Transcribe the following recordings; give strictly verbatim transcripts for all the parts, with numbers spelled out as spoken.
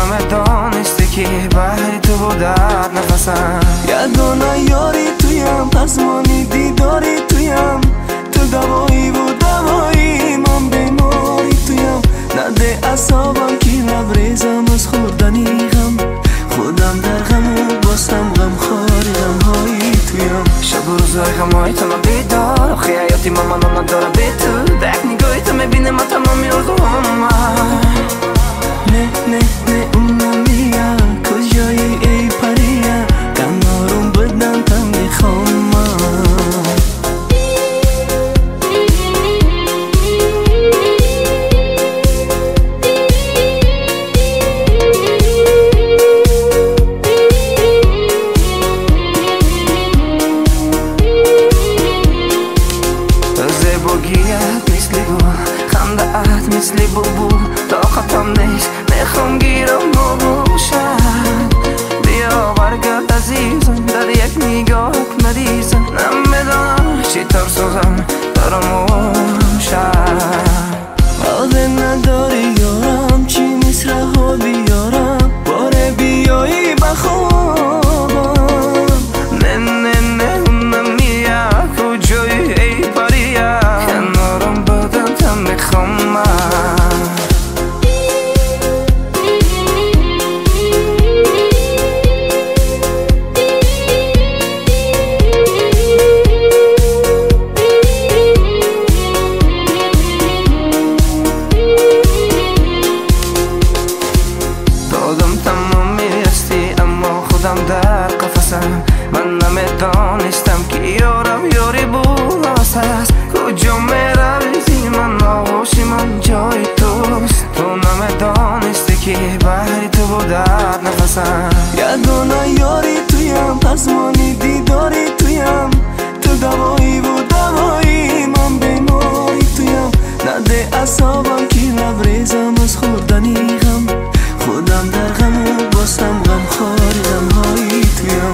نمیدانستی که بهر تو بود در نفسم. یگانه یاری تویم، پزمانی دیداری تویم، تو دوایی و دوایی من بیماری تویم. نده اصابم که لبریزم از خوردنی غم، خودم در غم و باسم غم خاری غم هایی تویم. شب و روزای غمای تو من بیدار، آخی حیاتی من منو نداره بی تو. دک نگاهی تو میبینه من تمامی آرزوهام. نه نه نه اونم بیا کجایی ای پریا، کنارم بدن تا میخوام زیباگیت مثل گل، خنده‌ات مثل بلبل، طاقتم نیست میخوام گیرم باشم. بیا برگرد عزیزم، در یک نگاهت مریضم، نمیدانم چطور سوزم دارم شب. وعده نداری یارم، چی نیست رها بیارم، باره بیایی بخوابم. نه نه نه اونم میا کجایی ای پریا، کنارم بدن تا میخوام در قفسم. من نمیدانستم که یارم یاری بود است. کجا میروی من آغوشی من جای توست، تو نمیدانستی که بهر تو بود در نفسم. یگانه یاری تویم، پزمانی دیداری تویم، تو دوایی و دوایی من بیماری تویم. نده اصابم که لبریزم از خوردنی غم، خودم در غم و باسم غم خاری غم هایی تویم.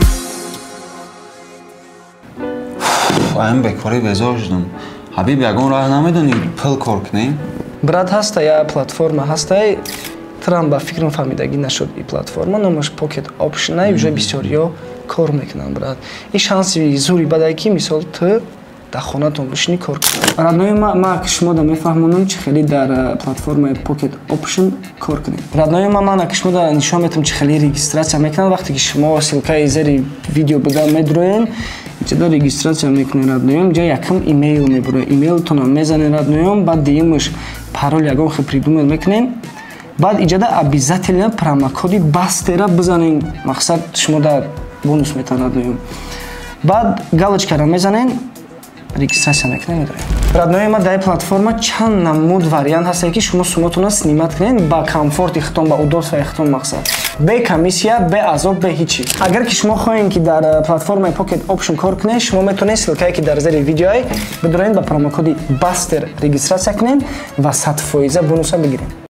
این بکاری بزار شدم حبیب، یگان راه نمیدونی پل کار کنیم؟ брат ҳаста я платформа ҳастай трам ба фикрам фаҳмидагӣ нашуд и платформа номаш Pocket Option ай уже бисёриё кор мекунанд брат. и шанси зури бадай ки мисол ту дар хонатон бишинӣ кор кунӣ. раднои ман шумода мефаҳмонам чӣ хеле дар платформаи Pocket Option кор кунем. раднои ман ман шумода нишон метавам чӣ хеле регистратсия мекунанд. вақте ки шумо силкаи зери видео буда медуроем, инҷода регистратсия мекунем радноём, ҷа якам имейл мебуроем, имейлтонам мезанем радноём, баъд диюмаш парол ягон хел придумал мекунем. баъд инҷода обязательно промокоди бастера бизанем, мақсад шумо дар бонус метавон радноём. баъд галочкаро мезанем, регистрация мекунем медорем. раднои ма дар платформа чанд намуд вариант ҳастае ки шумо суматона снимат кунед ба комфорти худтон, ба удовствои худтон мақсад. бе комиссия, бе азоб, бе ҳичи. агар ки шумо хоҳем ки дар платформаи Pocket Option кор кунед, шумо метавонед силкае ки дар зери видеои бидуред ба промокоди бастер регистрация кунед ва сад фоиза бонуса бигиред.